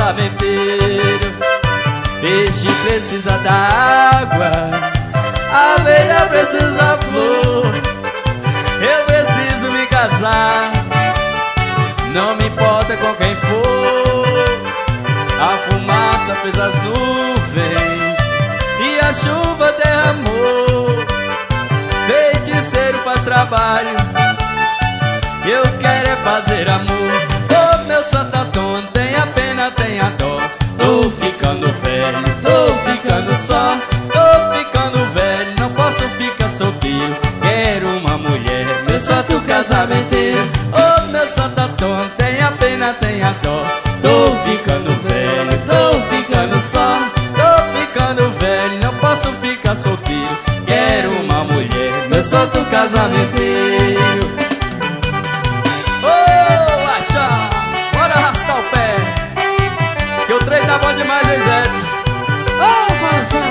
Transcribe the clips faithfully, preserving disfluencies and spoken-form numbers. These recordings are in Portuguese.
casamenteiro. Peixe precisa da água, a abelha precisa da flor. Eu preciso me casar, não me importa com quem for. A fumaça fez as nuvens e a chuva derramou. Feiticeiro faz trabalho, eu quero é fazer amor. Oh, meu Santo Antônio, tenha pena, tenha dó. Tô ficando velho, tô ficando só. Tô ficando velho, não posso ficar solteiro. Quero uma mulher, meu santo casamenteiro. Oh, meu Santo Antônio, tenha pena, tenha dó. Tô ficando velho, tô ficando só. Tô ficando velho, não posso ficar solteiro. Quero uma mulher, meu santo casamenteiro. Ô, Axá, bora arrastar o pé, que o trem tá bom demais, hein, Zete? Ô, Fazão!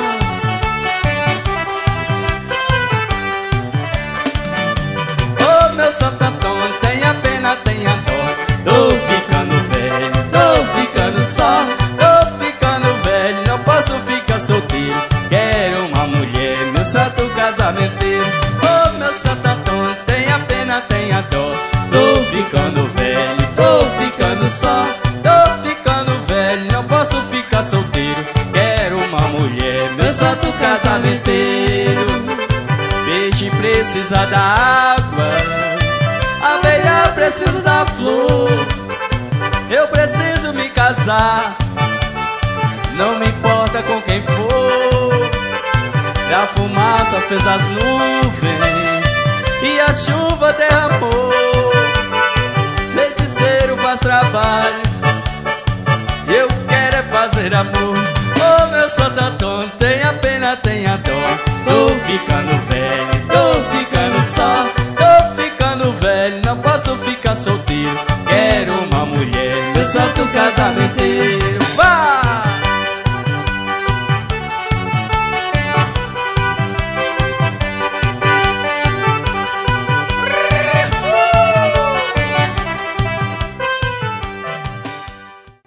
Ô, meu Santo Antônio, tenha pena, tenha dó. Tô ficando velho, tô ficando só. Tô ficando velho, não posso ficar solteiro. Quero uma mulher, meu santo casamenteiro. Ô, meu Santo Antônio, tenha pena, tenha dó. Tô ficando velho, tô ficando só. Tô ficando velho, não posso ficar solteiro. Quero uma mulher, meu santo casamenteiro. Peixe precisa da água, a abelha precisa da flor. Eu preciso me casar, não me importa com quem for. A fumaça fez as nuvens e a chuva derramou. Feiticeiro faz trabalho, eu quero é fazer amor. Oh, meu Santo Antônio, tenha pena, tenha dó. Tô ficando velho, tô ficando só. Tô ficando velho, não posso ficar solteiro. Quero uma mulher, meu santo casamenteiro.